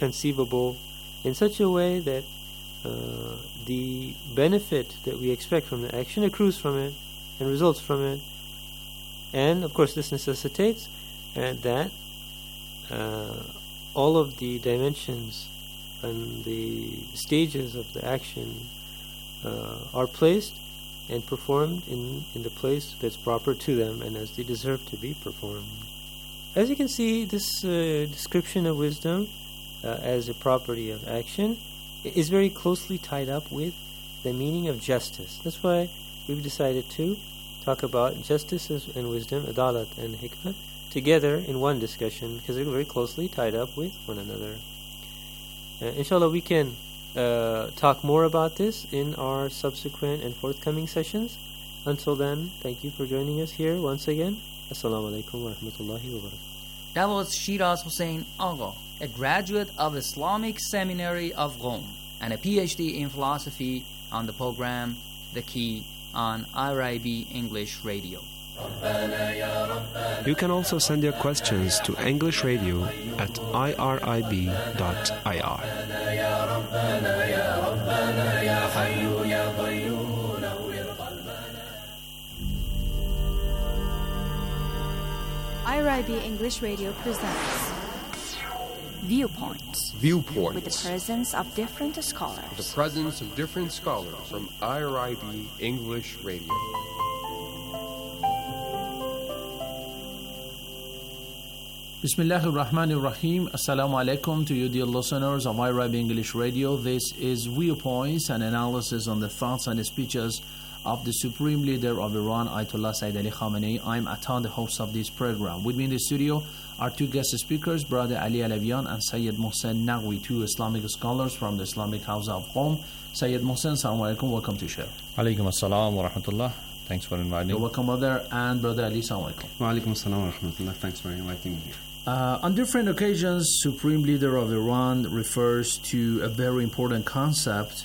conceivable in such a way that the benefit that we expect from the action accrues from it and results from it. And of course this necessitates that all of the dimensions and the stages of the action are placed and performed in the place that's proper to them and as they deserve to be performed. As you can see, this description of wisdom as a property of action is very closely tied up with the meaning of justice. That's why we've decided to talk about justice and wisdom, adalat and hikmah, together in one discussion because they're very closely tied up with one another. Inshallah, we can talk more about this in our subsequent and forthcoming sessions. Until then, thank you for joining us here once again. Assalamu alaikum wa rahmatullahi wa barakatuh. That was Shiraz Hussain Agha, a graduate of Islamic Seminary of Qom and a PhD in philosophy, on the program The Key on IRIB English Radio. You can also send your questions to English Radio at irib.ir. IRIB English Radio presents Viewpoints. Viewpoints. With the presence of different scholars. The presence of different scholars from IRIB English Radio. Bismillahir Rahmanir Rahim. Assalamu alaikum to you, dear listeners of IRIB English Radio. This is Viewpoints, an analysis on the thoughts and speeches of the Supreme Leader of Iran, Ayatollah Sayyid Ali Khamenei. I'm Atan, the host of this program. With me in the studio are two guest speakers, Brother Ali Alavian and Sayyid Mohsen Naqvi, two Islamic scholars from the Islamic House of Qom. Sayyid Mohsen, assalamu alaikum, welcome to the show. Alaikum assalam wa rahmatullah. Thanks for inviting me. You're welcome, brother. And Brother Ali, assalamu alaikum. Wa alaikum assalam wa rahmatullah. Thanks for inviting me here. On different occasions, Supreme Leader of Iran refers to a very important concept,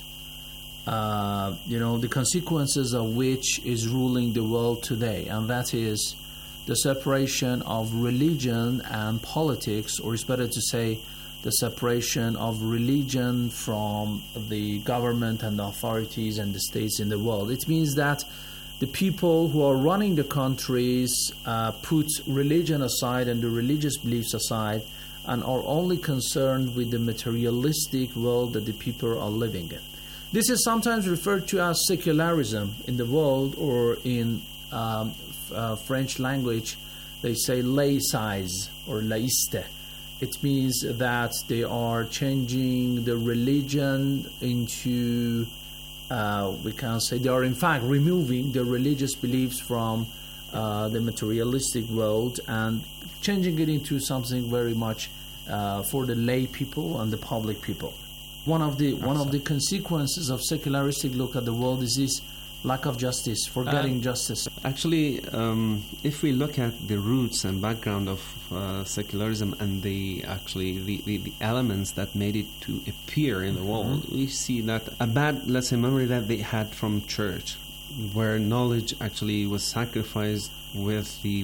the consequences of which is ruling the world today, and that is the separation of religion and politics, or it's better to say the separation of religion from the government and the authorities and the states in the world. It means that the people who are running the countries put religion aside and the religious beliefs aside and are only concerned with the materialistic world that the people are living in. This is sometimes referred to as secularism in the world, or in French language they say laïcise or laïcité. It means that they are changing the religion into we can say they are in fact removing the religious beliefs from the materialistic world and changing it into something very much for the lay people and the public people. One of the consequences of secularistic look at the world is this lack of justice, forgetting justice. Actually, if we look at the roots and background of secularism and the elements that made it to appear in the world, we see that a bad, let's say, memory that they had from church, where knowledge actually was sacrificed with the,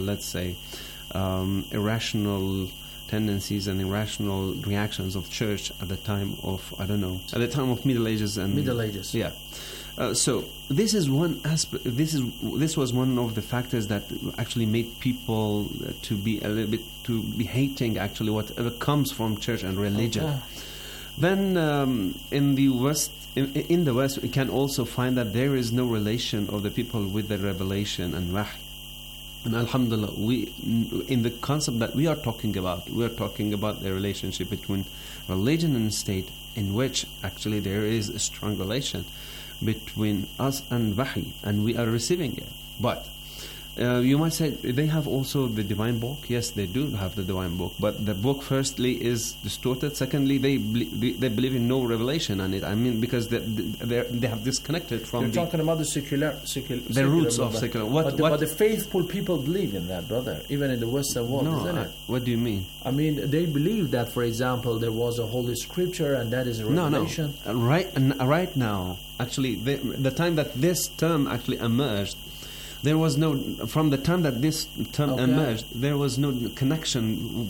irrational tendencies and irrational reactions of church at the time of, Middle Ages and Middle Ages. Yeah. So this is one aspect. This was one of the factors that actually made people to be hating actually whatever comes from church and religion. Okay. Then in the West, we can also find that there is no relation of the people with the revelation and wahy. And alhamdulillah, in the concept that we are talking about the relationship between religion and state, in which actually there is a strong relation between us and wahy, and we are receiving it. But you might say they have also the divine book. Yes, they do have the divine book, but the book firstly is distorted. Secondly, they believe in no revelation on it. I mean, because they have disconnected from. You're talking about the secular roots of secular. But the faithful people believe in that, brother. Even in the Western world, isn't it? What do you mean? I mean, they believe that, for example, there was a holy scripture, and that is a revelation. No. Right now, actually, the time that this term actually emerged, There was no, from the time that this term Okay. emerged, there was no connection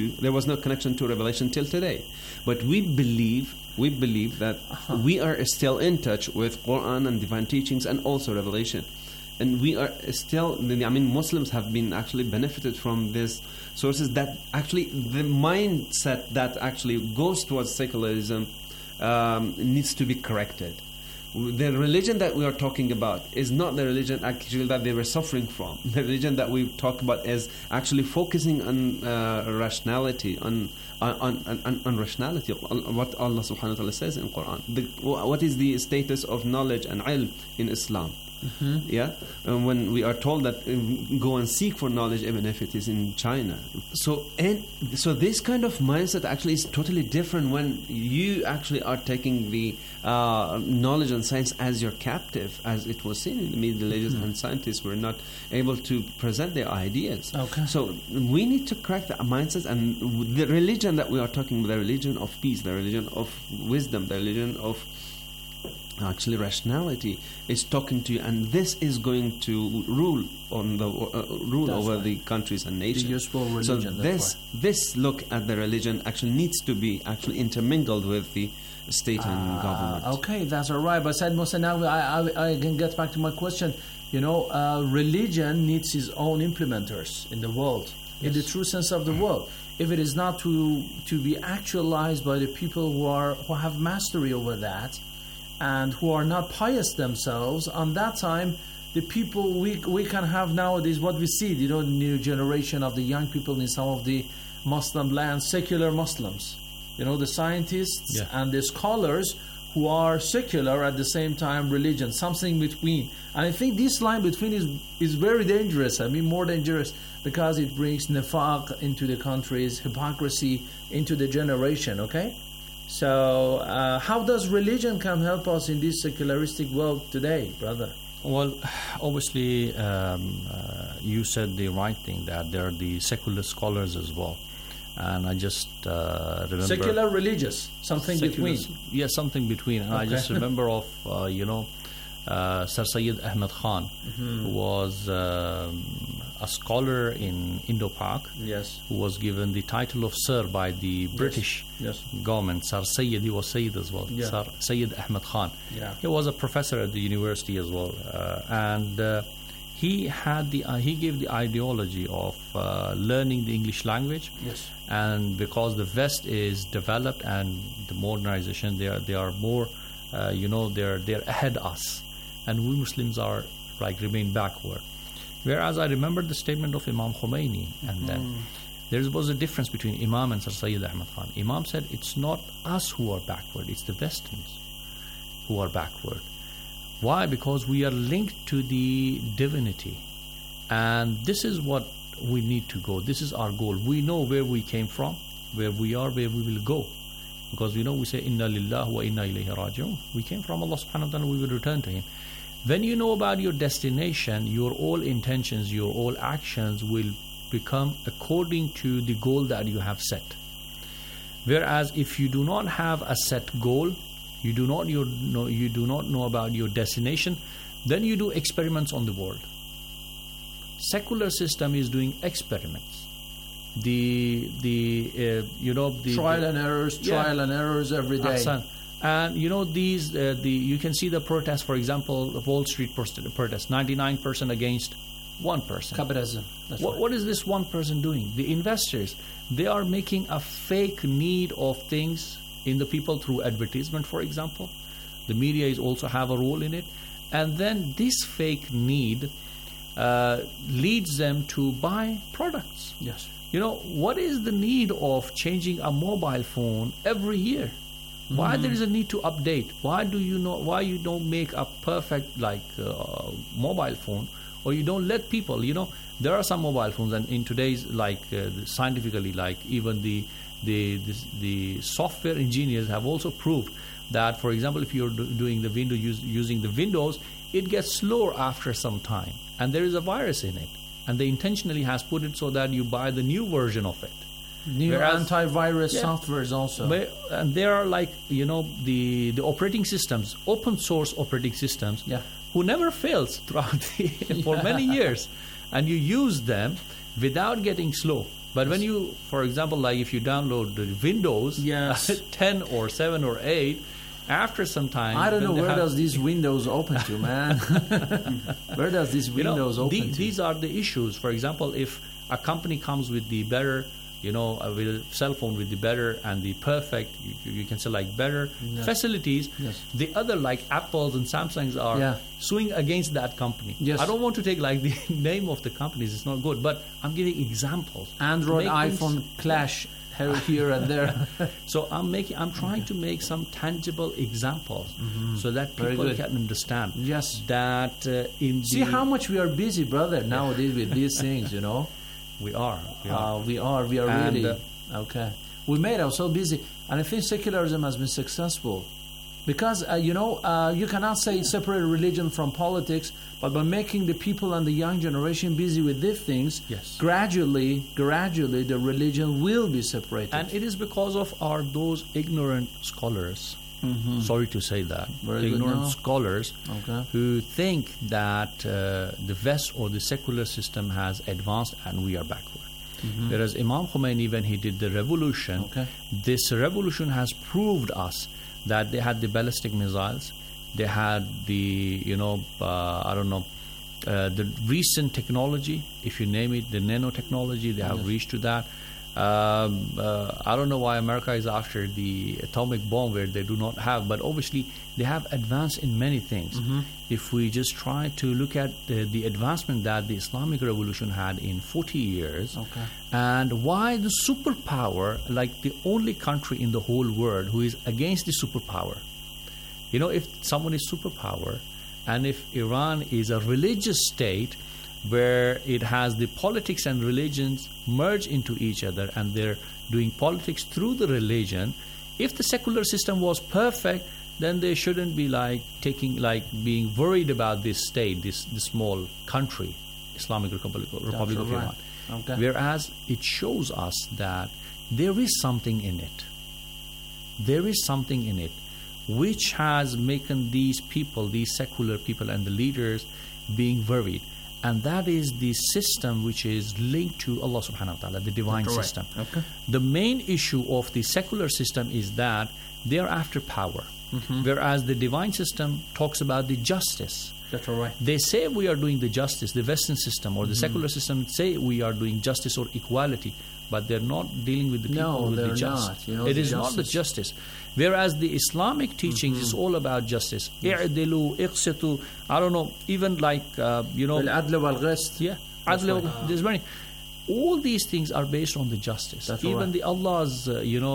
to revelation till today. But we believe that we are still in touch with Quran and divine teachings and also revelation. And we are still, Muslims have been actually benefited from these sources, that actually the mindset that actually goes towards secularism needs to be corrected. The religion that we are talking about is not the religion actually that they were suffering from. The religion that we talk about is actually focusing on rationality, on rationality, on what Allah subhanahu wa ta'ala says in Quran. What is the status of knowledge and ilm in Islam? Yeah, when we are told that go and seek for knowledge even if it is in China. So this kind of mindset actually is totally different when you actually are taking the knowledge and science as your captive, as it was seen in the Middle Ages, and scientists were not able to present their ideas. Okay. So we need to correct the mindsets, and the religion that we are talking about, the religion of peace, the religion of wisdom, the religion of actually rationality, is talking to you, and this is going to rule on the over the countries and nations. The useful religion. So this look at the religion actually needs to be actually intermingled with the state and government. Okay, that's all right. But Said Musa, now I can get back to my question. Religion needs its own implementers in the world, in the true sense of the word. If it is not to be actualized by the people who have mastery over that, and who are not pious themselves, on that time, the people we can have nowadays, what we see, the new generation of the young people in some of the Muslim lands, secular Muslims, the scientists and the scholars who are secular at the same time religion, something between. And I think this line between is very dangerous. More dangerous, because it brings nifaq into the countries, hypocrisy into the generation, okay? So, how does religion can help us in this secularistic world today, brother? Well, obviously, you said the right thing, that there are the secular scholars as well. And I just remember... Secular religious, something between. Yeah, something between. And I just remember of, Sir Syed Ahmed Khan, who was a scholar in Indo-Pak, who was given the title of Sir by the British government. Sir Syed, he was Syed as well. Sir Syed Ahmed Khan. He was a professor at the university as well, and he gave the ideology of learning the English language. And because the West is developed and the modernization, they are more, they're ahead of us, and we Muslims are remain backward. Whereas I remember the statement of Imam Khomeini, and then there was a difference between Imam and Sir Syed Ahmed Khan. Imam said, it's not us who are backward, it's the Westerns who are backward. Why? Because we are linked to the divinity, and this is what we need to go. This is our goal. We know where we came from, where we are, where we will go, because we say inna lillahi wa inna ilayhi raji'un. We came from Allah subhanahu wa ta'ala, we will return to Him. When you know about your destination, your all intentions, your all actions will become according to the goal that you have set. Whereas if you do not have a set goal, you do not know about your destination, then you do experiments on the world. Secular system is doing experiments. The trial and errors every day. And these you can see the protests, for example, the Wall Street protest, 99% against 1%. Capitalism. What is this 1% doing? The investors, they are making a fake need of things in the people through advertisement, for example. The media is also have a role in it, and then this fake need leads them to buy products. What is the need of changing a mobile phone every year? Why there is a need to update? Why you don't make a perfect mobile phone, or you don't let people, there are some mobile phones, and in today's scientifically, even the software engineers have also proved that, for example, if you're doing the Windows using the Windows, it gets slower after some time, and there is a virus in it, and they intentionally has put it so that you buy the new version of it. New antivirus softwares also. And there are like, the operating systems, open source operating systems, who never fails throughout for many years. And you use them without getting slow. But when you, for example, like if you download the Windows 10 or 7 or 8, after some time... I don't know, where does these windows open to, man? Where does these windows open to? These are the issues. For example, if a company comes with the better, with a cell phone with the better and the perfect, you can say like better facilities, the other like Apples and Samsungs are suing against that company. I don't want to take like the name of the companies, it's not good, but I'm giving examples. Android, iPhone clash here and there. So I'm trying to make some tangible examples so that people can understand. That see how much we are busy, brother, nowadays with these things, We are really okay. We made ourselves busy, and I think secularism has been successful because you cannot say separate religion from politics, but by making the people and the young generation busy with these things, gradually the religion will be separated. And it is because of those ignorant scholars. Sorry to say that. Ignorant scholars who think that the West or the secular system has advanced and we are backward. Whereas Imam Khomeini, when he did the revolution, this revolution has proved us that they had the ballistic missiles, they had the, the recent technology, if you name it, the nanotechnology, they have reached to that. I don't know why America is after the atomic bomb where they do not have, but obviously they have advanced in many things. If we just try to look at the advancement that the Islamic Revolution had in 40 years, and why the superpower, like the only country in the whole world who is against the superpower. If someone is superpower, and if Iran is a religious state, where it has the politics and religions merge into each other and they're doing politics through the religion. If the secular system was perfect, then they shouldn't be being worried about this state, this small country, Islamic Republic of Iran. Whereas it shows us that there is something in it. There is something in it which has making these people, these secular people and the leaders being worried. And that is the system which is linked to Allah subhanahu wa ta'ala, the divine system. The main issue of the secular system is that they are after power. Whereas the divine system talks about the justice. That's all right. They say we are doing the justice, the Western system or the secular system say we are doing justice or equality, but they're not dealing with the people with the justice. It is not the justice. Whereas the Islamic teachings is all about justice. I'dilu, iqsitu, I don't know, even like, Al-adl wal-ghist. There's many. All these things are based on the justice. That's even right. the Allah's,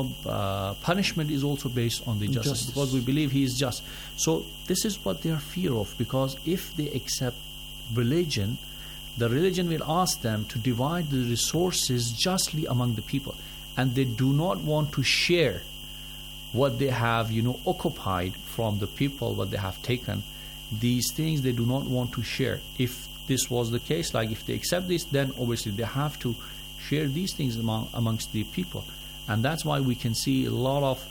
punishment is also based on the justice because we believe He is just. So this is what they are fear of, because if they accept religion, the religion will ask them to divide the resources justly among the people, and they do not want to share what they have, occupied from the people, what they have taken. These things they do not want to share. If this was the case, like if they accept this, then obviously they have to share these things amongst the people. And that's why we can see a lot of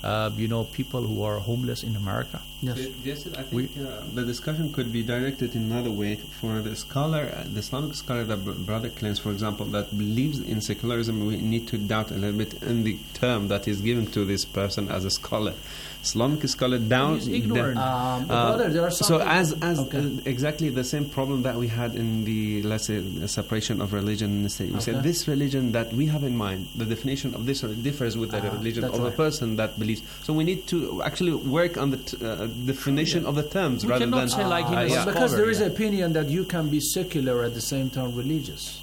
people who are homeless in America. Yes, I think the discussion could be directed in another way. For the scholar, the Islamic scholar that Brother claims, for example, that believes in secularism, we need to doubt a little bit in the term that is given to this person as a scholar. Islamic scholar down. He's ignorant. Brother, there are so as exactly the same problem that we had in the, let's say, the separation of religion and the state. We said this religion that we have in mind, the definition of this differs with the religion of a person that believes. So we need to actually work on the definition of the terms we rather than say like because there is an opinion that you can be secular at the same time religious.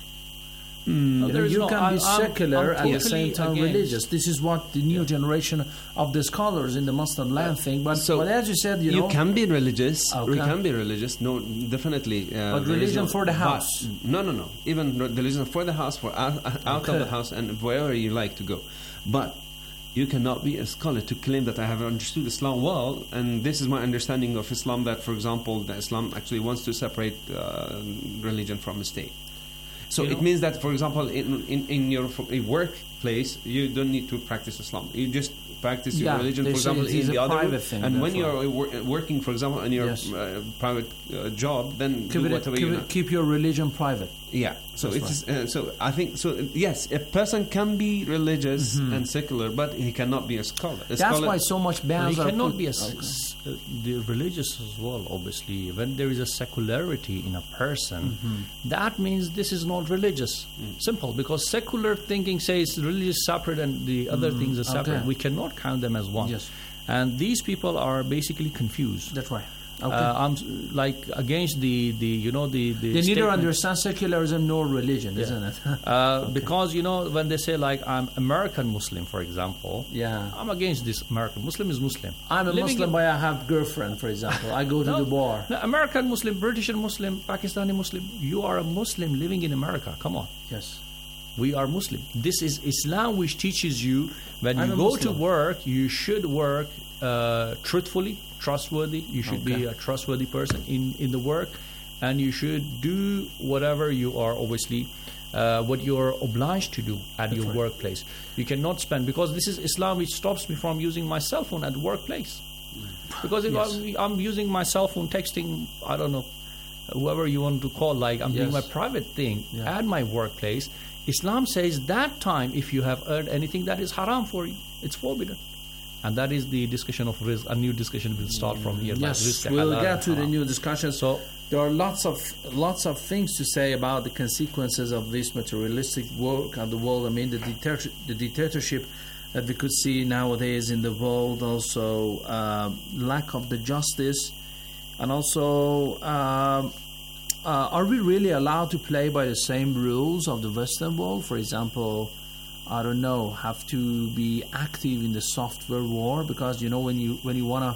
You can be secular I'm at the same time religious. This is what the new generation of the scholars in the Muslim land think. But as you said, you can be religious. You can be religious. No, definitely. But religion for the house. No. Even religion for the house, for out of the house, and wherever you like to go. But you cannot be a scholar to claim that I have understood Islam well, and this is my understanding of Islam, that, for example, that Islam actually wants to separate religion from the state. So it means that, for example, in your work place, you don't need to practice Islam. You just practice your Yeah, religion, they for say example, it is in the a other private room. thing, And when that's you're working, for example, in your Yes. private job, then do whatever you know. Keep your religion private. Yeah, so That's it is. So I think so. Yes, a person can be religious and secular, but he cannot be a scholar. That's why so much bans He are cannot put- be Okay. the religious as well. Obviously, when there is a secularity in a person, that means this is not religious. Simple, because secular thinking says religious separate and the other things are separate. Okay. We cannot count them as one. Yes. And these people are basically confused. That's right. Okay. I'm like against the they neither statement. understand secularism nor religion, isn't it? Because when they say like I'm American Muslim, for example, Yeah. I'm against this. American Muslim is Muslim. I'm a Living Muslim, in- but I have girlfriend, for example. I go to the bar. No, American Muslim, British Muslim, Pakistani Muslim. You are a Muslim living in America. Come on. Yes. We are Muslim. This is Islam, which teaches you when I'm you a go Muslim. to work, you should work truthfully, trustworthy. You should be a trustworthy person in the work, and you should do whatever you are obviously what you are obliged to do at your workplace. You cannot spend, because this is Islam, which stops me from using my cell phone at the workplace. Because if I'm using my cell phone, texting, I don't know, whoever you want to call, like I'm doing my private thing at my workplace, Islam says that time, if you have earned anything, that is haram for you. It's forbidden. And that is the discussion of rizq. A new discussion will start from here. Yes, like rizq, we'll halal, get to the haram. new discussion. So there are lots of things to say about the consequences of this materialistic work and the world. I mean, the dictatorship that we could see nowadays in the world, also lack of the justice, and also are we really allowed to play by the same rules of the Western world? For example, I don't know, have to be active in the software war, because when you wanna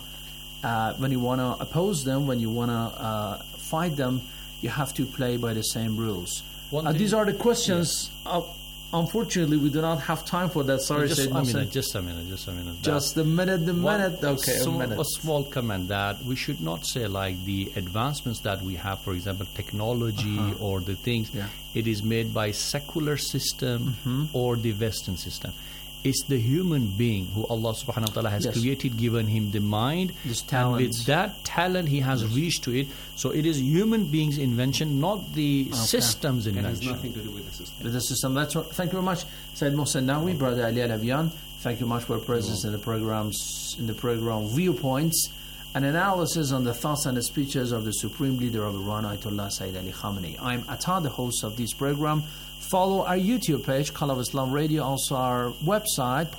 oppose them, when you wanna fight them, you have to play by the same rules. These are the questions. Unfortunately, we do not have time for that. Sorry, just a minute. Just a minute. Okay, a minute. A small comment that we should not say like the advancements that we have, for example, technology or the things. Yeah. It is made by secular system or the Western system. It's the human being who Allah subhanahu wa ta'ala has created, given him the mind, this and talent. with that talent he has reached to it. So it is human beings' invention, not the system's It has invention. nothing to do with the system. With the system. That's what, thank you very much, Said Mohsen Nawi, Brother Ali Alavian. Thank you much for your presence in the program Viewpoints, an analysis on the thoughts and the speeches of the Supreme Leader of Iran, Ayatollah Sayyid Ali Khamenei. I'm Atta, the host of this program. Follow our YouTube page, Call of Islam Radio, also our website,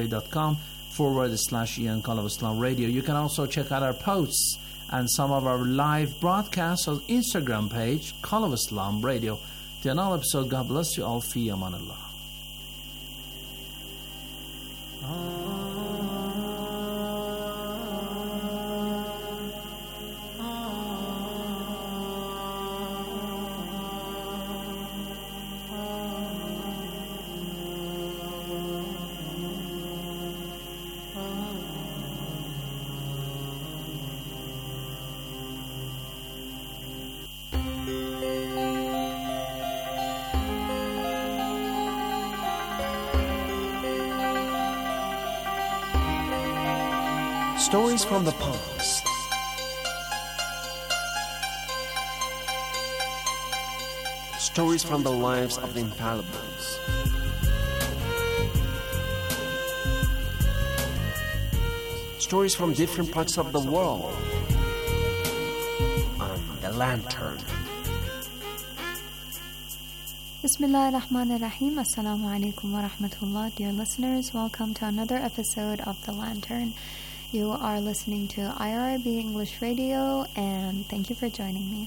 parstoday.com/Ian Call of Islam Radio. You can also check out our posts and some of our live broadcasts on Instagram page, Call of Islam Radio. Till another episode, God bless you all. Fi amanallah. Stories from the past. Stories from the lives of the infallibles. Stories from different parts of the world. On The Lantern. Bismillah ar-Rahman ar-Rahim. Assalamu alaikum wa rahmatullah. Dear listeners, welcome to another episode of The Lantern. You are listening to IRIB English Radio, and thank you for joining me.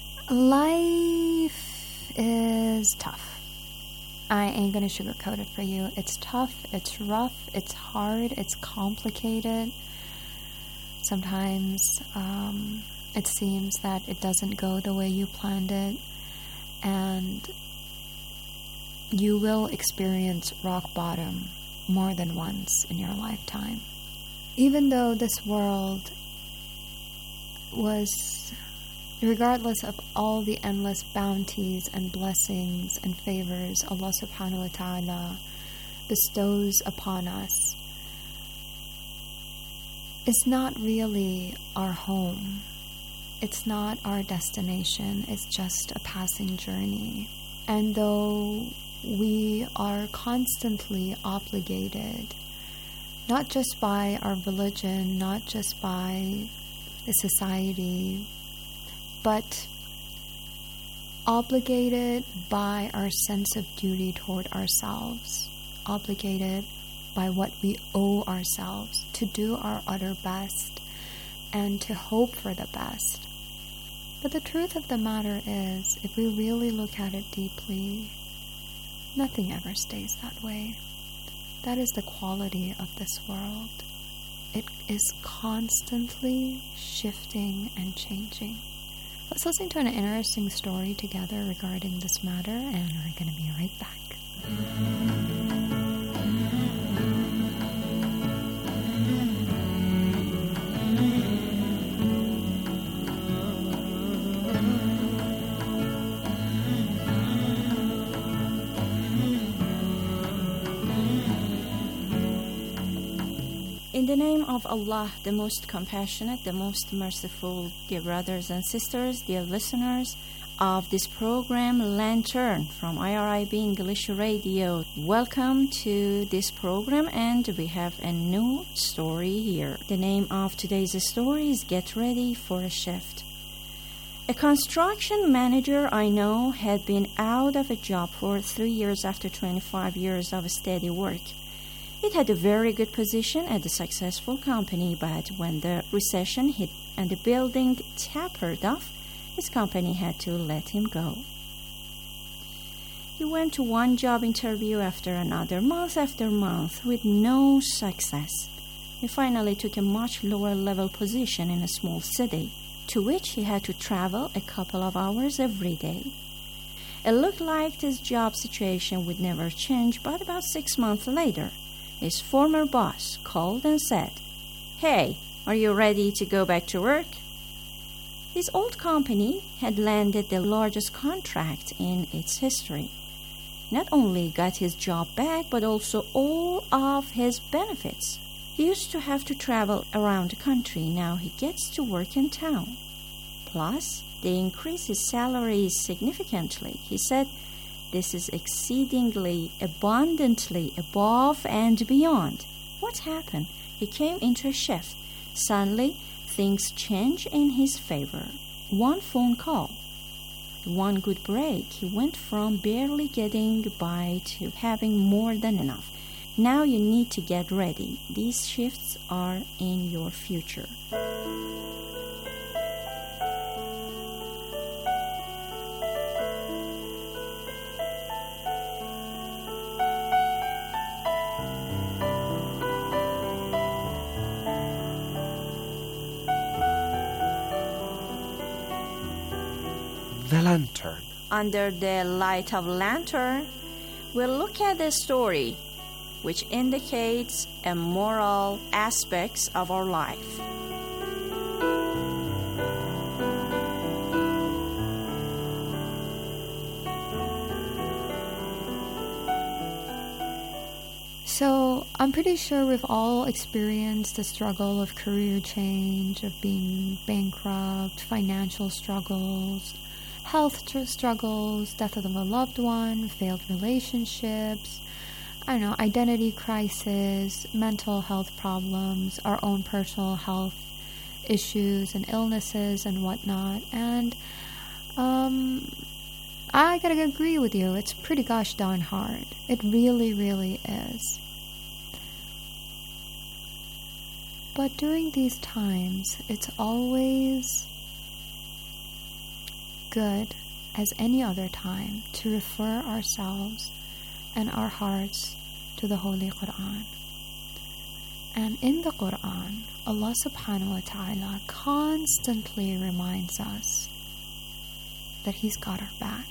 Life is tough. I ain't gonna sugarcoat it for you. It's tough, it's rough, it's hard, it's complicated. Sometimes it seems that it doesn't go the way you planned it, and you will experience rock bottom more than once in your lifetime. Even though this world was, regardless of all the endless bounties and blessings and favors Allah subhanahu wa ta'ala bestows upon us is not really our home. It's not our destination. It's just a passing journey. And though we are constantly obligated, not just by our religion, not just by the society, but obligated by our sense of duty toward ourselves, obligated by what we owe ourselves to do our utter best and to hope for the best. But the truth of the matter is, if we really look at it deeply, nothing ever stays that way. That is the quality of this world. It is constantly shifting and changing. Let's listen to an interesting story together regarding this matter, and we're going to be right back. In the name of Allah, the most compassionate, the most merciful, dear brothers and sisters, dear listeners of this program, Lantern from IRIB English Radio. Welcome to this program, and we have a new story here. The name of today's story is Get Ready for a Shift. A construction manager I know had been out of a job for 3 years after 25 years of steady work. It had a very good position at a successful company, but when the recession hit and the building tapered off, his company had to let him go. He went to one job interview after another, month after month, with no success. He finally took a much lower level position in a small city, to which he had to travel a couple of hours every day. It looked like his job situation would never change, but about 6 months later, his former boss called and said, "Hey, are you ready to go back to work?" His old company had landed the largest contract in its history. Not only got his job back, but also all of his benefits. He used to have to travel around the country. Now he gets to work in town. Plus, they increased his salary significantly. He said, "This is exceedingly, abundantly above and beyond." What happened? He came into a shift. Suddenly, things changed in his favor. One phone call, one good break, he went from barely getting by to having more than enough. Now you need to get ready. These shifts are in your future. The Lantern. Under the light of lantern, we'll look at a story which indicates a moral aspects of our life. So, I'm pretty sure we've all experienced the struggle of career change, of being bankrupt, financial struggles, health struggles, death of a loved one, failed relationships, identity crisis, mental health problems, our own personal health issues and illnesses and whatnot. And I gotta agree with you, it's pretty gosh darn hard. It really, really is. But during these times, it's always good as any other time to refer ourselves and our hearts to the Holy Quran. And in the Quran, Allah subhanahu wa ta'ala constantly reminds us that He's got our back.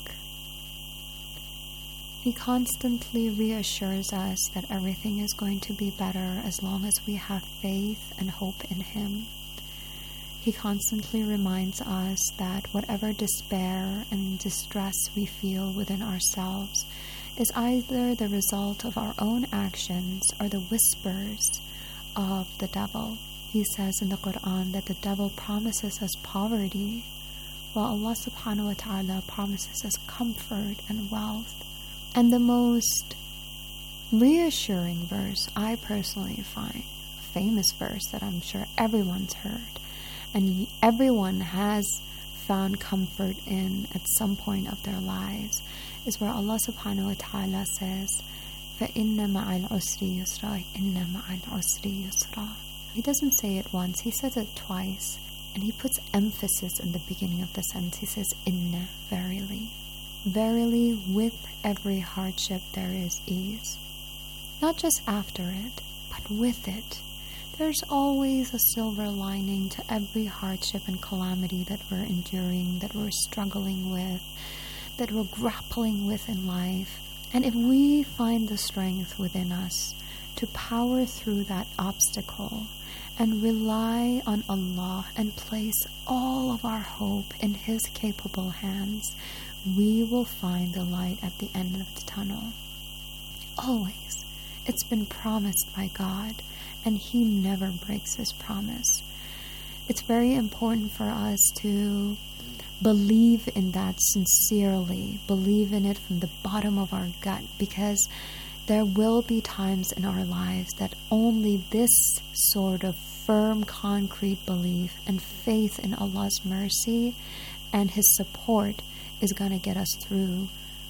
He constantly reassures us that everything is going to be better as long as we have faith and hope in Him. He constantly reminds us that whatever despair and distress we feel within ourselves is either the result of our own actions or the whispers of the devil. He says in the Quran that the devil promises us poverty, while Allah subhanahu wa ta'ala promises us comfort and wealth. And the most reassuring verse I personally find, a famous verse that I'm sure everyone's heard, and everyone has found comfort in at some point of their lives, is where Allah subhanahu wa ta'ala says, فَإِنَّ مَعَ الْعُسْرِ يُسْرًا إِنَّ مَعَ الْعُسْرِ يُسْرًا. He doesn't say it once, he says it twice, and he puts emphasis in the beginning of the sentence. He says, inna, verily. Verily, with every hardship there is ease. Not just after it, but with it. There's always a silver lining to every hardship and calamity that we're enduring, that we're struggling with, that we're grappling with in life. And if we find the strength within us to power through that obstacle and rely on Allah and place all of our hope in His capable hands, we will find the light at the end of the tunnel. Always. It's been promised by God, and He never breaks His promise. It's very important for us to believe in that sincerely, believe in it from the bottom of our gut, because there will be times in our lives that only this sort of firm, concrete belief and faith in Allah's mercy and His support is going to get us through.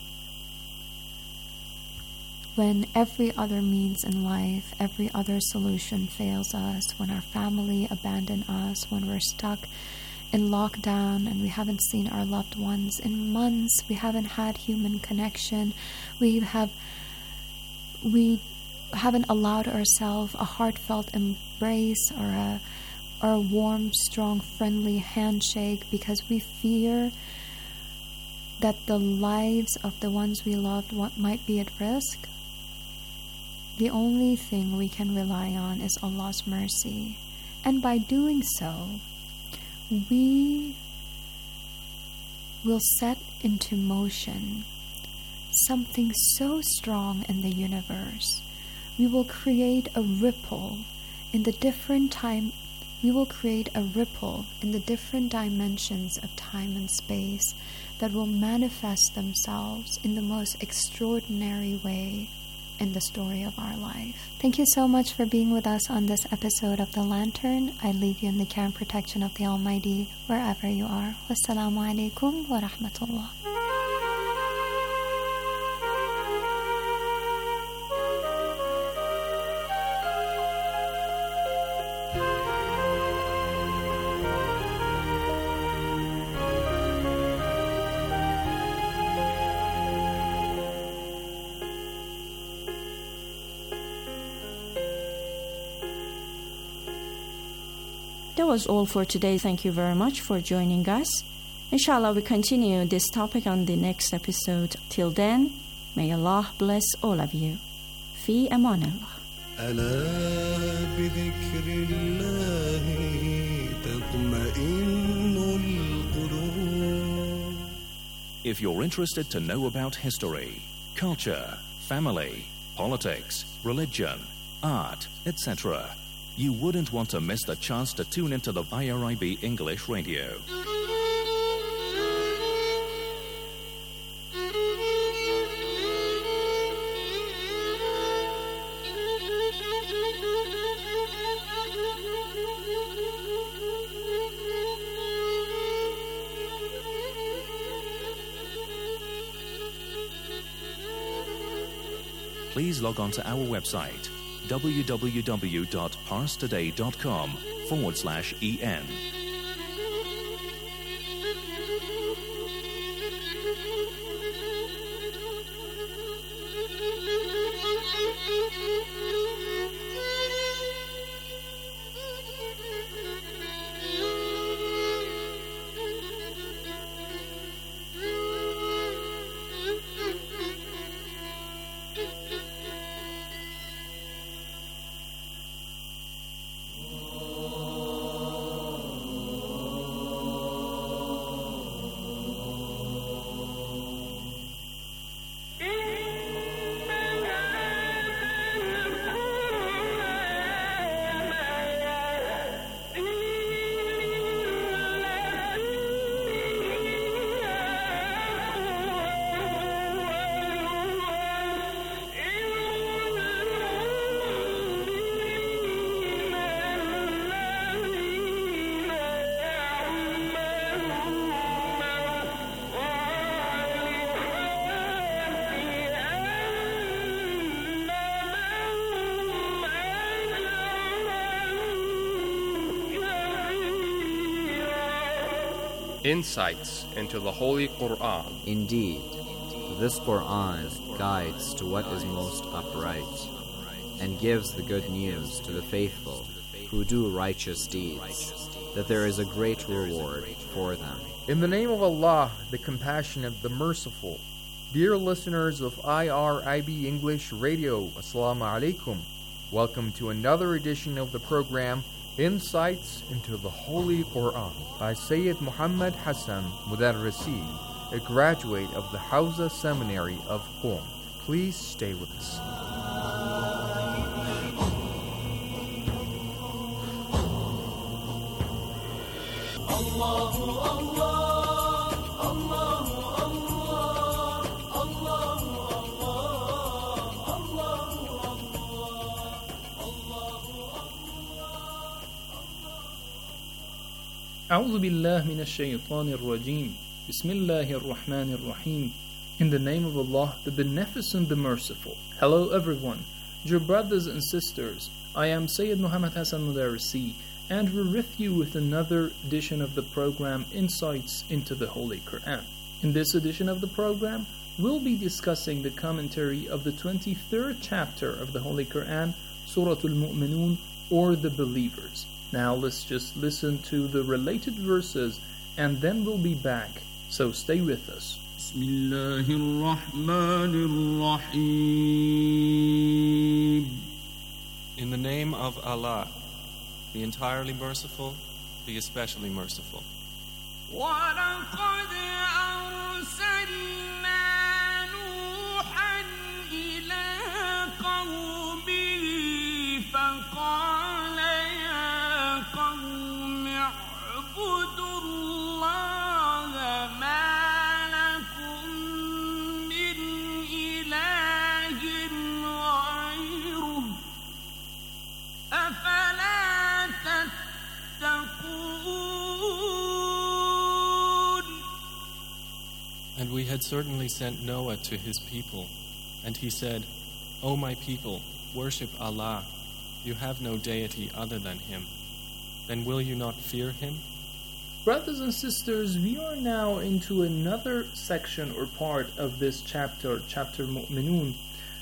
When every other means in life, every other solution fails us, when our family abandon us, when we're stuck in lockdown and we haven't seen our loved ones in months, we haven't had human connection, we haven't allowed ourselves a heartfelt embrace or a warm, strong, friendly handshake because we fear that the lives of the ones we loved might be at risk. The only thing we can rely on is Allah's mercy. And by doing so, we will set into motion something so strong in the universe. We will create a ripple in the different time. We will create a ripple in the different dimensions of time and space that will manifest themselves in the most extraordinary way in the story of our life. Thank you so much for being with us on this episode of The Lantern. I leave you in the care and protection of the Almighty wherever you are. Wassalamu alaikum wa rahmatullah. That was all for today. Thank you very much for joining us. Inshallah, we continue this topic on the next episode. Till then, may Allah bless all of you. Fi aman Allah. ألا بذكر الله تطمئن القلوب. If you're interested to know about history, culture, family, politics, religion, art, etc., you wouldn't want to miss the chance to tune into the IRIB English Radio. Please log on to our website www.parstoday.com/en. Insights into the Holy Quran. Indeed, this Quran guides to what is most upright and gives the good news to the faithful who do righteous deeds, that there is a great reward for them. In the name of Allah, the Compassionate, the Merciful. Dear listeners of IRIB English Radio, Assalamu alaikum. Welcome to another edition of the program Insights into the Holy Quran by Sayyid Muhammad Hassan Mudarrisi, a graduate of the Hawza Seminary of Qom. Please stay with us. أعوذ بالله من الشيطان الرجيم بسم الله الرحمن الرحيم. In the name of Allah, the Beneficent, the Merciful. Hello everyone, dear brothers and sisters. I am Sayyid Muhammad Hassan Mudarrisi, and we're with you with another edition of the program Insights into the Holy Quran. In this edition of the program, we'll be discussing the commentary of the 23rd chapter of the Holy Quran, Surah Al-Mu'minun, or the Believers. Now let's just listen to the related verses and then we'll be back. So stay with us. In the name of Allah, the entirely merciful, the especially merciful. And we had certainly sent Noah to his people, and he said, O my people, worship Allah. You have no deity other than Him. Then will you not fear Him? Brothers and sisters, we are now into another section or part of this chapter Mu'minun.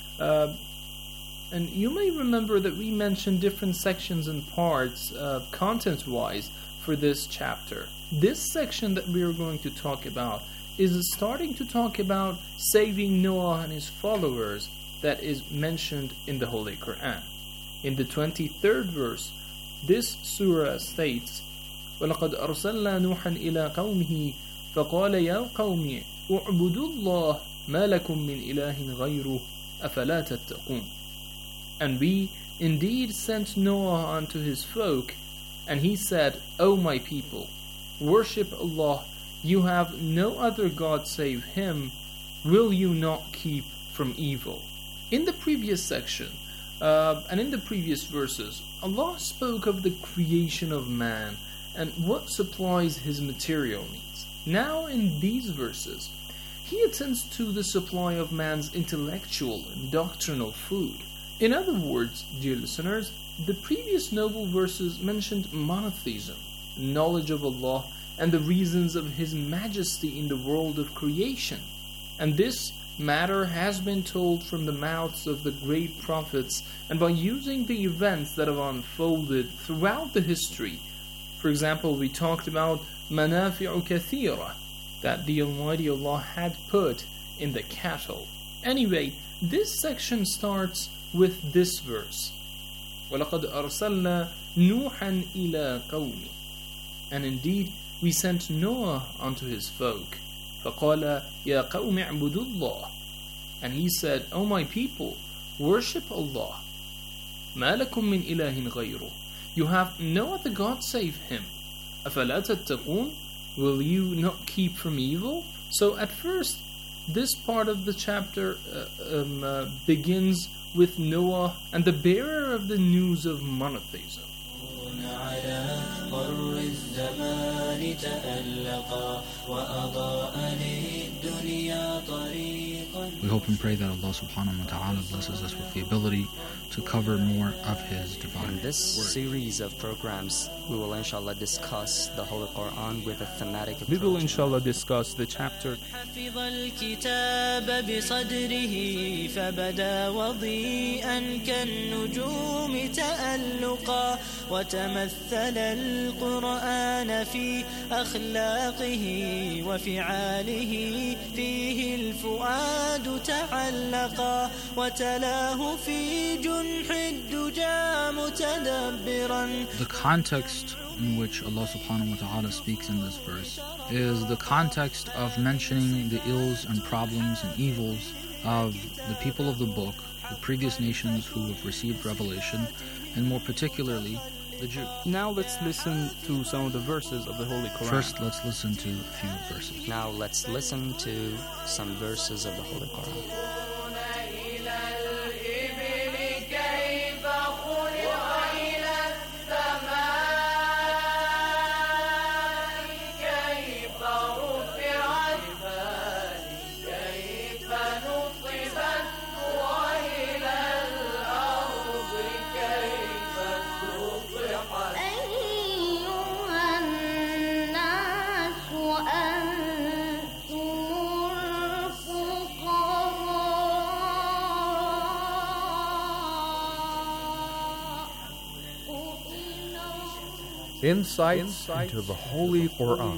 And you may remember that we mentioned different sections and parts, content-wise, for this chapter. This section that we are going to talk about is starting to talk about saving Noah and his followers that is mentioned in the Holy Quran. In the 23rd verse, this surah states, وَلَقَدْ أَرْسَلْنَا نُوحًا إِلَىٰ قَوْمِهِ فَقَالَ يَا قَوْمِ اعْبُدُوا اللَّهَ مَا لَكُمْ مِنْ إِلَٰهٍ غَيْرُهُ أَفَلَا تَتَّقُونَ. And we indeed sent Noah unto his folk, and he said, O my people, worship Allah, you have no other God save Him, will you not keep from evil? In the previous section, and in the previous verses, Allah spoke of the creation of man and what supplies his material needs. Now in these verses, He attends to the supply of man's intellectual and doctrinal food. In other words, dear listeners, the previous noble verses mentioned monotheism, knowledge of Allah, and the reasons of His majesty in the world of creation. And this matter has been told from the mouths of the great prophets and by using the events that have unfolded throughout the history. For example, we talked about manafi'u kathira, that the Almighty Allah had put in the cattle. Anyway, this section starts with this verse, وَلَقَدْ أَرْسَلْنَا نُوحًا إِلَىٰ قَوْمِ. And indeed, we sent Noah unto his folk. فَقَالَ يَا قَوْمِ اعْبُدُوا اللَّهِ. And he said, O my people, worship Allah. مَا لَكُمْ مِنْ إِلَٰهٍ غَيْرُهُ. You have no other God save Him. أَفَلَا تَتَّقُونَ. Will you not keep from evil? So at first, this part of the chapter begins with Noah and the bearer of the news of monotheism. على مر الزمان تألقا وأضاء للدنيا طريقا We hope and pray that Allah subhanahu wa ta'ala blesses us with the ability to cover more of His divine In this word. series of programs, we will inshallah discuss the Holy Quran with a thematic approach. We will inshallah discuss the chapter حفظ الكتاب بصدره فبدا وضيئا كالنجوم تألقا وتمثل القرآن في أخلاقه وفعاله فيه الفؤاد تعلقا وتلاه في جنح الدجى متدبرا. The context in which Allah subhanahu wa ta'ala speaks in this verse is the context of mentioning the ills and problems and evils of the people of the book, the previous nations who have received revelation, and more particularly the Jews. Now let's listen to some of the verses of the Holy Quran. First, let's listen to a few verses. Now let's listen to some verses of the Holy Quran. Insights into the Holy Quran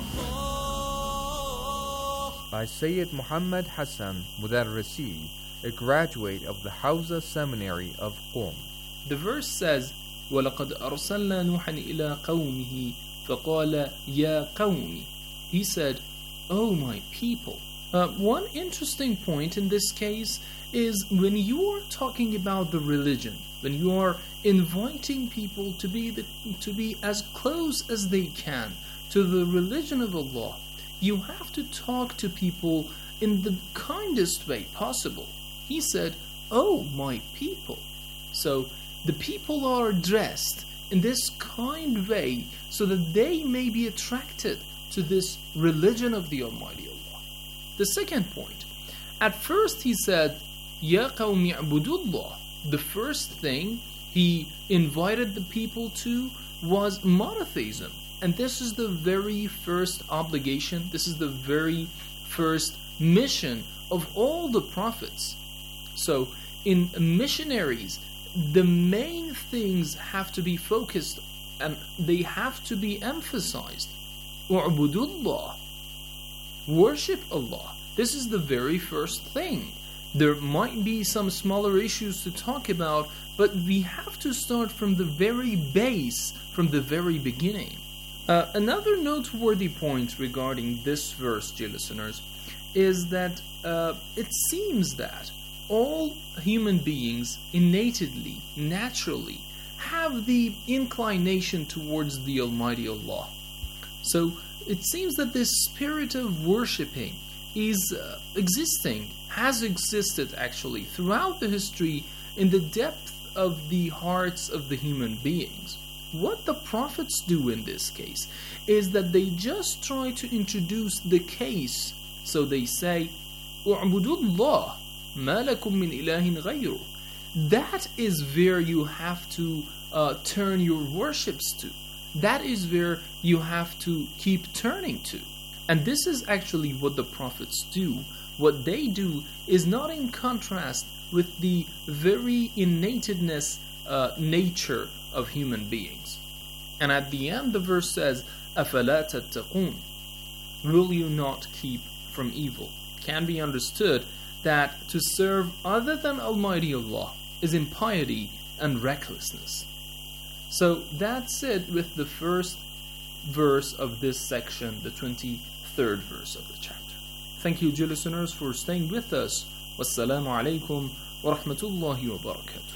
by Sayyid Muhammad Hassan Mudarrisi, a graduate of the Hawza Seminary of Qom. The verse says, وَلَقَدْ أَرْسَلْنَا نُوحًا إِلَىٰ قَوْمِهِ فَقَالَ يَا قَوْمِ. He said, "Oh my people." One interesting point in this case is when you are talking about the religion, when you are inviting people to be as close as they can to the religion of Allah, you have to talk to people in the kindest way possible. He said, "Oh my people." So the people are addressed in this kind way so that they may be attracted to this religion of the Almighty Allah. The second point, at first he said, "Ya qawmi a'budullah." The first thing he invited the people to was monotheism. And this is the very first obligation, this is the very first mission of all the prophets. So in missionaries, the main things have to be focused and they have to be emphasized. U'budullah. Worship Allah. This is the very first thing. There might be some smaller issues to talk about, but we have to start from the very base, from the very beginning. Another noteworthy point regarding this verse, dear listeners, is that it seems that all human beings innately, naturally, have the inclination towards the Almighty Allah. So it seems that this spirit of worshipping is existing, has existed actually throughout the history in the depth of the hearts of the human beings. What the prophets do in this case is that they just try to introduce the case. So they say, "U'budu Allah, ma lakum min ilahin ghayru." That is where you have to turn your worships to. That is where you have to keep turning to. And this is actually what the prophets do. What they do is not in contrast with the very innatedness nature of human beings. And at the end the verse says, أَفَلَا تَتَّقُونَ. Will you not keep from evil? Can be understood that to serve other than Almighty Allah is impiety and recklessness. So that's it with the first verse of this section, the 23rd verse of the chapter. Thank you, dear listeners, for staying with us. Wassalamu alaikum wa rahmatullahi wa barakatuh.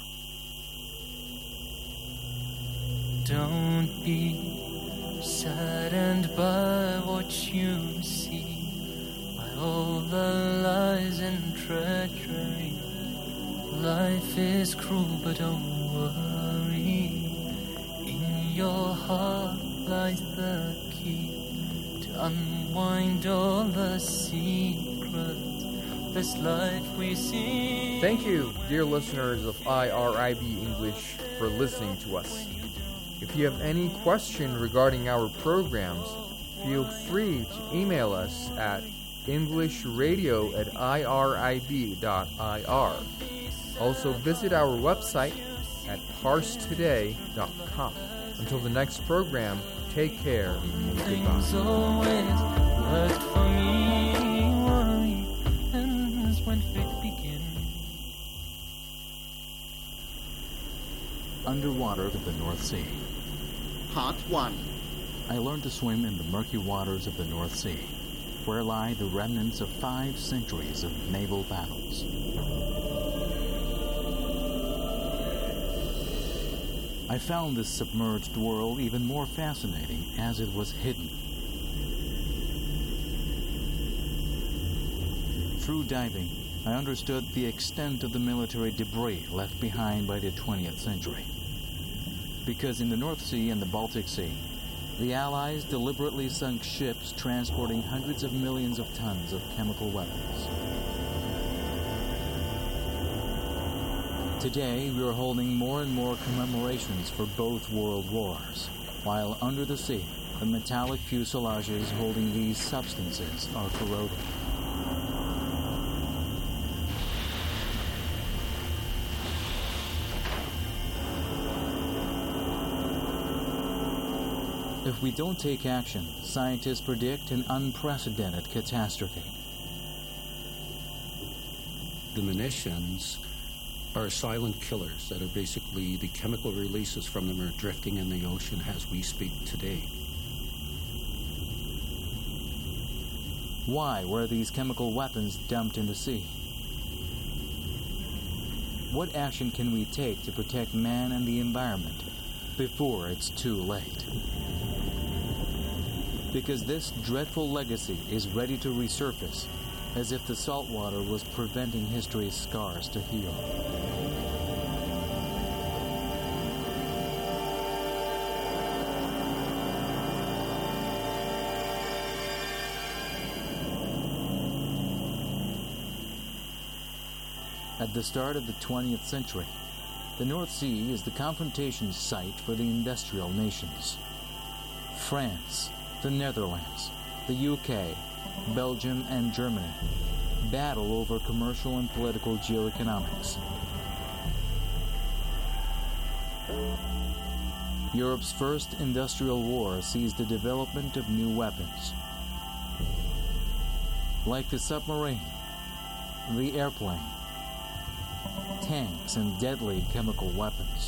Don't be saddened by what you see, by all the lies and treachery. Life is cruel, but don't worry. In your heart lies the key to unwind all the secrets. this life we see. Thank you, dear listeners of IRIB English, for listening to us. If you have any question regarding our programs, feel free to email us at englishradio@irib.ir. Also visit our website at parstoday.com. Until the next program, take care and Things goodbye. always worked for me. Worry ends when faith begins. Underwater of the North Sea. Part 1. I learned to swim in the murky waters of the North Sea, where lie the remnants of 5 centuries of naval battles. I found this submerged world even more fascinating as it was hidden. Through diving, I understood the extent of the military debris left behind by the 20th century. Because in the North Sea and the Baltic Sea, the Allies deliberately sunk ships transporting hundreds of millions of tons of chemical weapons. Today, we are holding more and more commemorations for both world wars, while under the sea, the metallic fuselages holding these substances are corroding. If we don't take action, scientists predict an unprecedented catastrophe. The munitions are silent killers that are basically the chemical releases from them are drifting in the ocean as we speak today. Why were these chemical weapons dumped in the sea? What action can we take to protect man and the environment before it's too late? Because this dreadful legacy is ready to resurface, as if the salt water was preventing history's scars to heal. At the start of the 20th century, the North Sea is the confrontation site for the industrial nations. France, the Netherlands, the UK, Belgium, and Germany battle over commercial and political geoeconomics. Europe's first industrial war sees the development of new weapons. Like the submarine, the airplane, tanks, and deadly chemical weapons.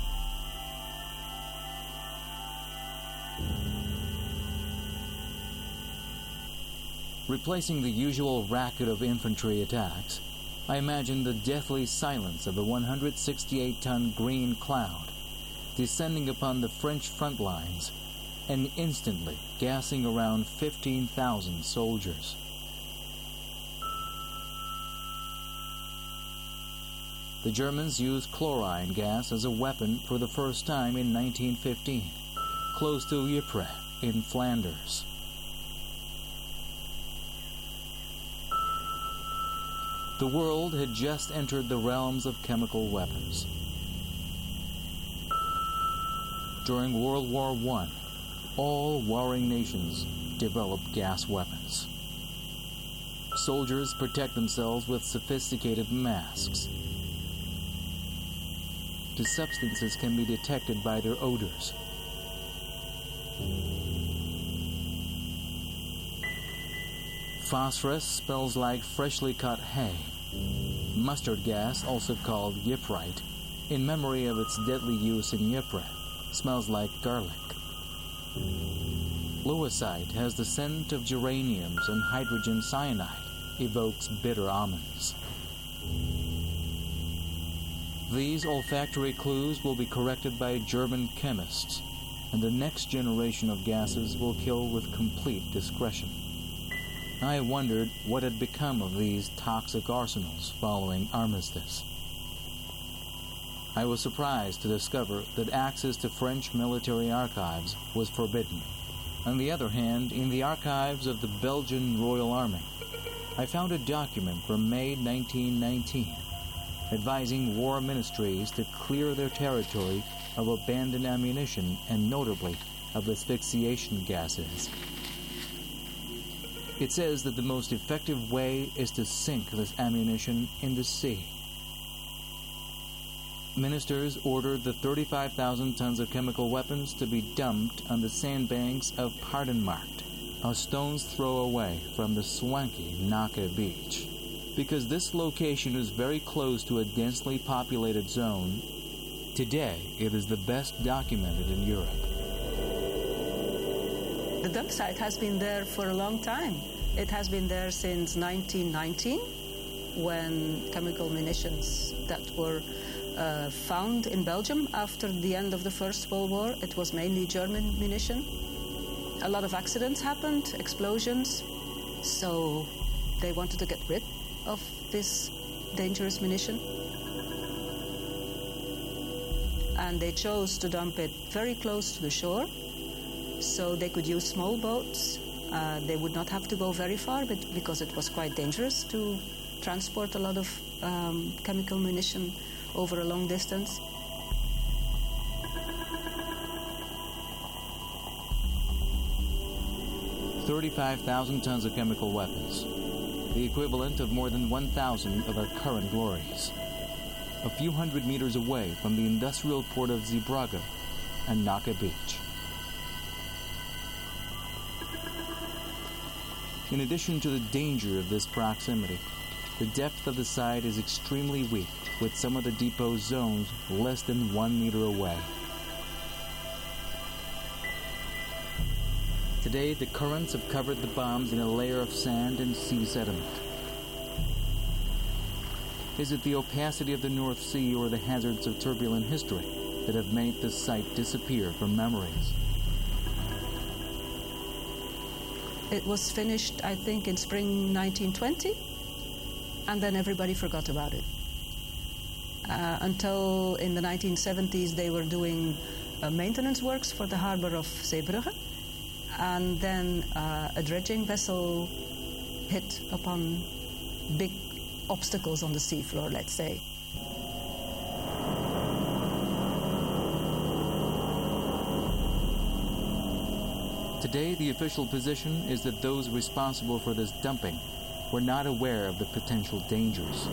Replacing the usual racket of infantry attacks, I imagine the deathly silence of a 168-ton green cloud descending upon the French front lines and instantly gassing around 15,000 soldiers. The Germans used chlorine gas as a weapon for the first time in 1915, close to Ypres in Flanders. The world had just entered the realms of chemical weapons. During World War I, all warring nations developed gas weapons. Soldiers protect themselves with sophisticated masks. The substances can be detected by their odors. Phosphorus smells like freshly cut hay. Mustard gas, also called ypres, in memory of its deadly use in Ypres, smells like garlic. Lewisite has the scent of geraniums, and hydrogen cyanide evokes bitter almonds. These olfactory clues will be corrected by German chemists, and the next generation of gases will kill with complete discretion. I wondered what had become of these toxic arsenals following armistice. I was surprised to discover that access to French military archives was forbidden. On the other hand, in the archives of the Belgian Royal Army, I found a document from May 1919 advising war ministries to clear their territory of abandoned ammunition and notably of asphyxiation gases. It says that the most effective way is to sink this ammunition in the sea. Ministers ordered the 35,000 tons of chemical weapons to be dumped on the sandbanks of Paardenmarkt, a stone's throw away from the swanky Naka Beach. Because this location is very close to a densely populated zone, today it is the best documented in Europe. The dump site has been there for a long time. It has been there since 1919, when chemical munitions that were found in Belgium after the end of the First World War. It was mainly German munition. A lot of accidents happened, explosions, so they wanted to get rid of this dangerous munition. And they chose to dump it very close to the shore, so they could use small boats. They would not have to go very far, but because it was quite dangerous to transport a lot of chemical munition over a long distance. $35,000 tons of chemical weapons, the equivalent of more than 1,000 of our current glories. A few hundred meters away from the industrial port of Zeebrugge and Naka Beach. In addition to the danger of this proximity, the depth of the site is extremely weak, with some of the depot zones less than 1 meter away. Today, the currents have covered the bombs in a layer of sand and sea sediment. Is it the opacity of the North Sea or the hazards of turbulent history that have made this site disappear from memories? It was finished, I think, in spring 1920, and then everybody forgot about it. Until in the 1970s, they were doing maintenance works for the harbor of Zeebrugge, and then a dredging vessel hit upon big obstacles on the seafloor, let's say. Today, the official position is that those responsible for this dumping were not aware of the potential dangers.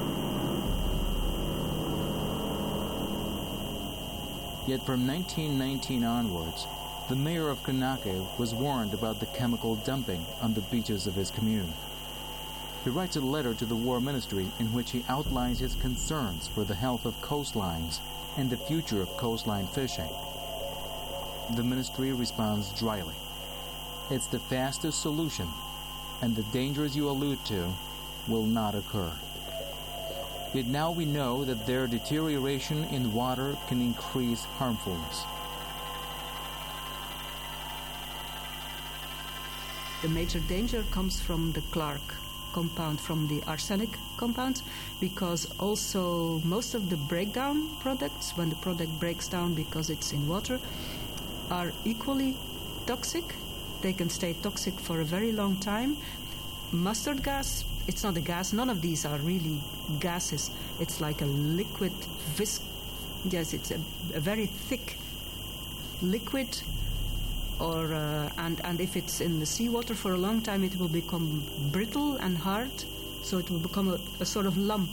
Yet from 1919 onwards, the mayor of Konake was warned about the chemical dumping on the beaches of his commune. He writes a letter to the War Ministry in which he outlines his concerns for the health of coastlines and the future of coastline fishing. The ministry responds dryly. It's the fastest solution, and the dangers you allude to will not occur. Yet now we know that their deterioration in water can increase harmfulness. The major danger comes from the Clark compound, from the arsenic compound, because also most of the breakdown products, when the product breaks down because it's in water, are equally toxic. They can stay toxic for a very long time. Mustard gas, it's not a gas. None of these are really gases. It's like a liquid yes, it's a very thick liquid. And if it's in the seawater for a long time, it will become brittle and hard. So it will become a sort of lump.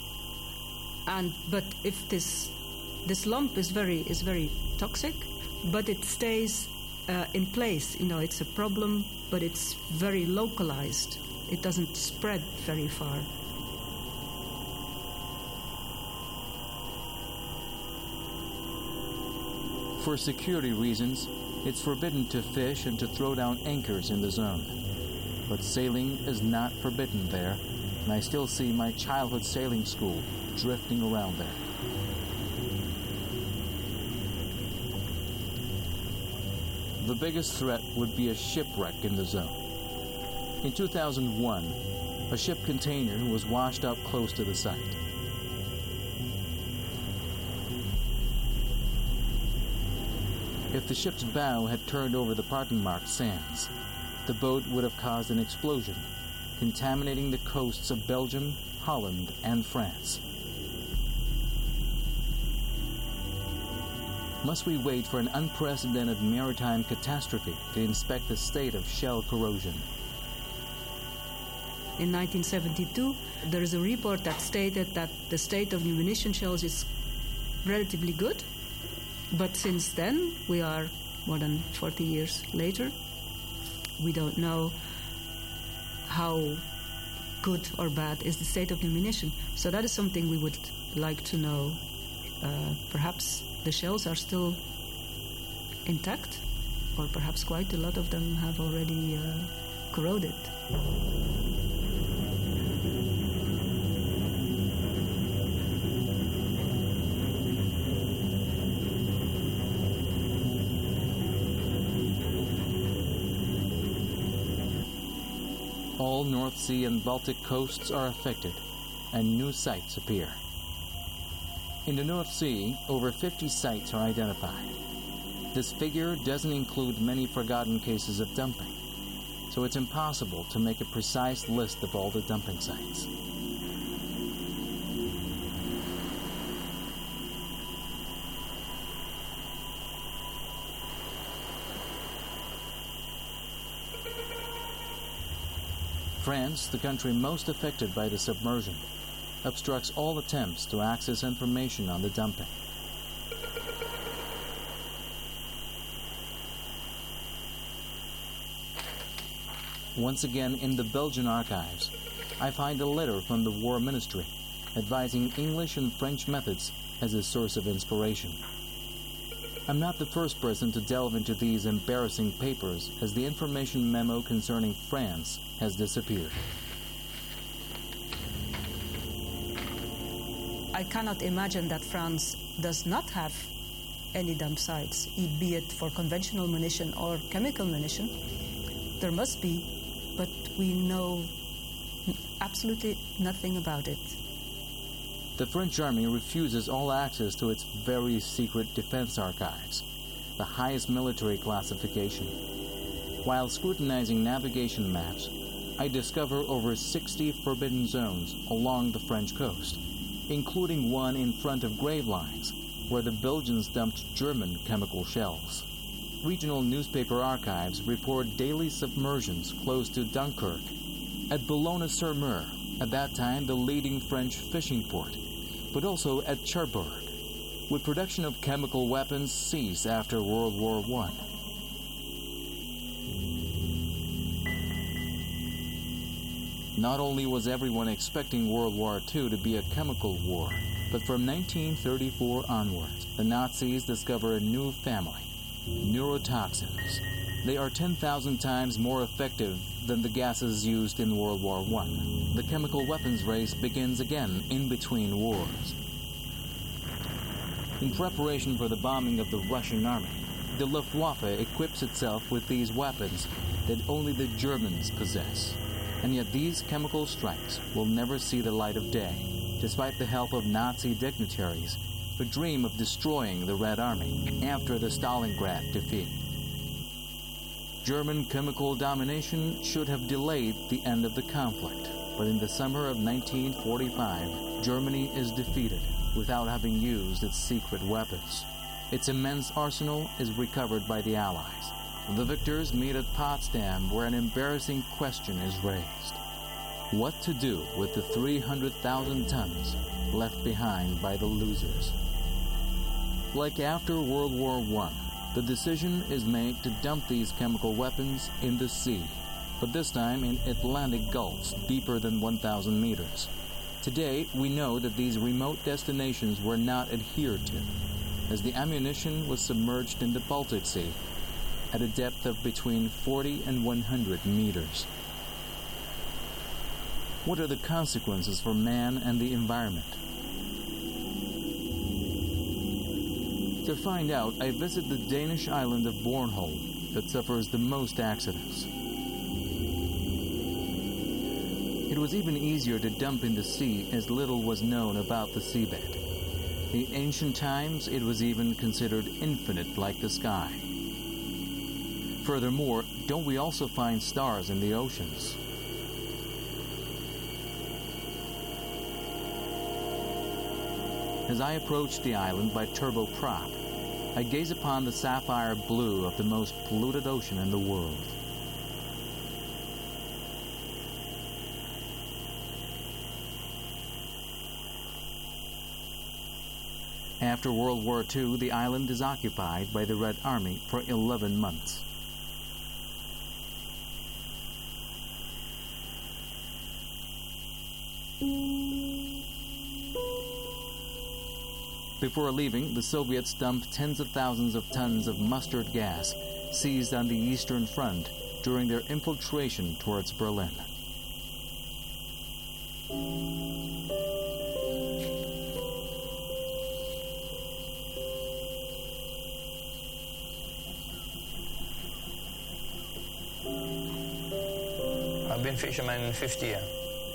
But if this lump is very toxic, but it stays in place. It's a problem, but it's very localized. It doesn't spread very far. For security reasons, it's forbidden to fish and to throw down anchors in the zone. But sailing is not forbidden there, and I still see my childhood sailing school drifting around there. The biggest threat would be a shipwreck in the zone. In 2001, a ship container was washed up close to the site. If the ship's bow had turned over the Paardenmarkt sands, the boat would have caused an explosion, contaminating the coasts of Belgium, Holland, and France. Must we wait for an unprecedented maritime catastrophe to inspect the state of shell corrosion? In 1972, there is a report that stated that the state of munition shells is relatively good. But since then, we are more than 40 years later. We don't know how good or bad is the state of the munition. So that is something we would like to know. Perhaps the shells are still intact, or perhaps quite a lot of them have already corroded. All North Sea and Baltic coasts are affected, and new sites appear. In the North Sea, over 50 sites are identified. This figure doesn't include many forgotten cases of dumping, so it's impossible to make a precise list of all the dumping sites. France, the country most affected by the submersion, obstructs all attempts to access information on the dumping. Once again, in the Belgian archives, I find a letter from the War Ministry advising English and French methods as a source of inspiration. I'm not the first person to delve into these embarrassing papers, as the information memo concerning France has disappeared. I cannot imagine that France does not have any dump sites, be it for conventional munition or chemical munition. There must be, but we know absolutely nothing about it. The French army refuses all access to its very secret defense archives, the highest military classification. While scrutinizing navigation maps, I discover over 60 forbidden zones along the French coast, including one in front of Gravelines, where the Belgians dumped German chemical shells. Regional newspaper archives report daily submersions close to Dunkirk, at Boulogne-sur-Mer, at that time the leading French fishing port, but also at Cherbourg. Would production of chemical weapons cease after World War I? Not only was everyone expecting World War II to be a chemical war, but from 1934 onwards, the Nazis discover a new family, neurotoxins. They are 10,000 times more effective than the gases used in World War I. The chemical weapons race begins again in between wars. In preparation for the bombing of the Russian army, the Luftwaffe equips itself with these weapons that only the Germans possess. And yet these chemical strikes will never see the light of day, despite the help of Nazi dignitaries who dream of destroying the Red Army after the Stalingrad defeat. German chemical domination should have delayed the end of the conflict, but in the summer of 1945, Germany is defeated without having used its secret weapons. Its immense arsenal is recovered by the Allies. The victors meet at Potsdam, where an embarrassing question is raised. What to do with the 300,000 tons left behind by the losers? Like after World War I, the decision is made to dump these chemical weapons in the sea, but this time in Atlantic gulfs deeper than 1,000 meters. Today, we know that these remote destinations were not adhered to, as the ammunition was submerged in the Baltic Sea at a depth of between 40 and 100 meters. What are the consequences for man and the environment? To find out, I visit the Danish island of Bornholm that suffers the most accidents. It was even easier to dump in the sea, as little was known about the seabed. In ancient times, it was even considered infinite, like the sky. Furthermore, don't we also find stars in the oceans? As I approach the island by turboprop, I gaze upon the sapphire blue of the most polluted ocean in the world. After World War II, the island is occupied by the Red Army for 11 months. Before leaving, the Soviets dumped tens of thousands of tons of mustard gas seized on the Eastern Front during their infiltration towards Berlin. I've been fisherman 50 years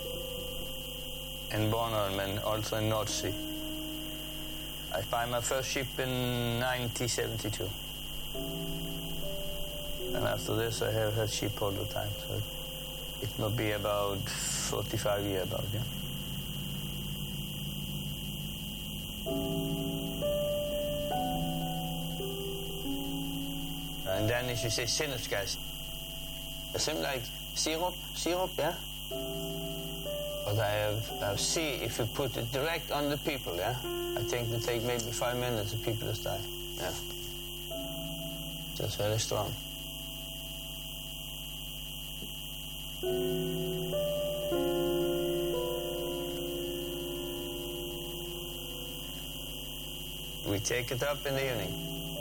in Bornholm and also in North Sea. I bought my first ship in 1972. And after this I have had ship all the time, so it will be about 45 years about, yeah. In Danish you say sennepsgas. It seems like syrup, yeah? But I have seen if you put it direct on the people, yeah? I think it take maybe 5 minutes, the people just die, yeah. So it's very strong. We take it up in the evening,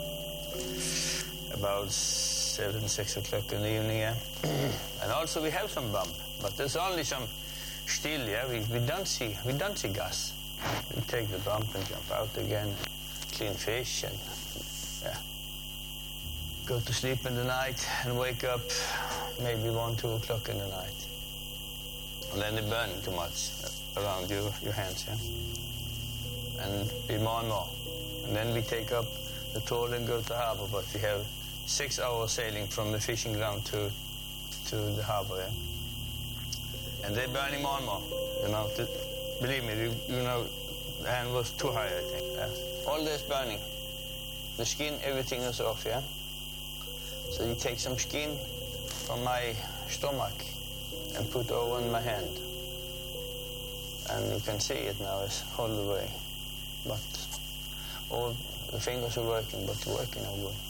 about 7, 6 o'clock in the evening, yeah. And also we have some bump, but there's only some still, yeah. We don't see gas. We take the bump and jump out again, clean fish, and yeah. Go to sleep in the night and wake up maybe 1, 2 o'clock in the night. And then they're burning too much around your hands, yeah. And be more and more. And then we take up the trawl and go to harbor, but we have 6 hours sailing from the fishing ground to the harbor, yeah. And they're burning more and more, you know. Believe me, you know, the hand was too high, I think. Yeah. All this burning. The skin, everything is off, yeah? So you take some skin from my stomach and put over in my hand. And you can see it now, it's all the way. But all the fingers are working, but working are good.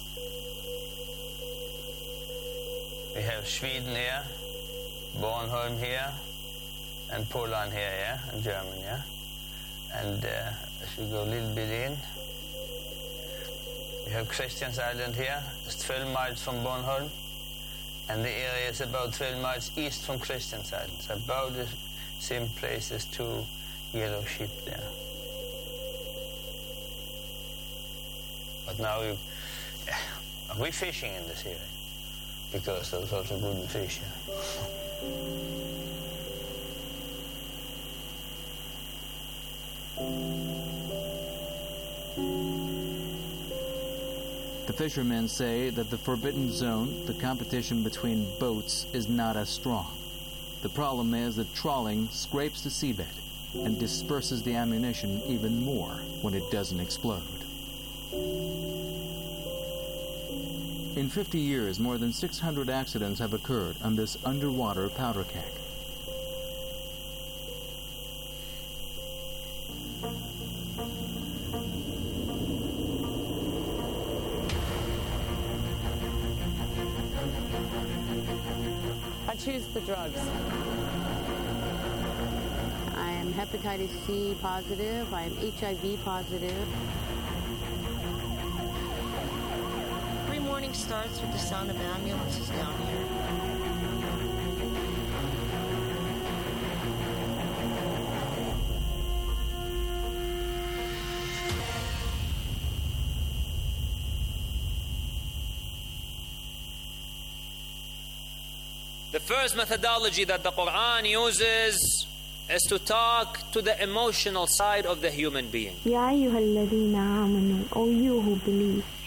We have Sweden here, Bornholm here, and Poland here, yeah, and Germany, yeah. And as we go a little bit in, we have Christians Island here. It's 12 miles from Bornholm, and the area is about 12 miles east from Christians Island. It's about the same place as 2 yellow sheep there. But now we're fishing in this area because there's also good fish here. The fishermen say that the forbidden zone, the competition between boats, is not as strong. The problem is that trawling scrapes the seabed and disperses the ammunition even more when it doesn't explode. In 50 years, more than 600 accidents have occurred on this underwater powder keg. I choose the drugs. I'm hepatitis C positive. I'm HIV positive. Every morning starts with the sound of ambulances down here. The first methodology that the Quran uses is to talk to the emotional side of the human being. Ya ayyuhalladhina amanu, O you who believe.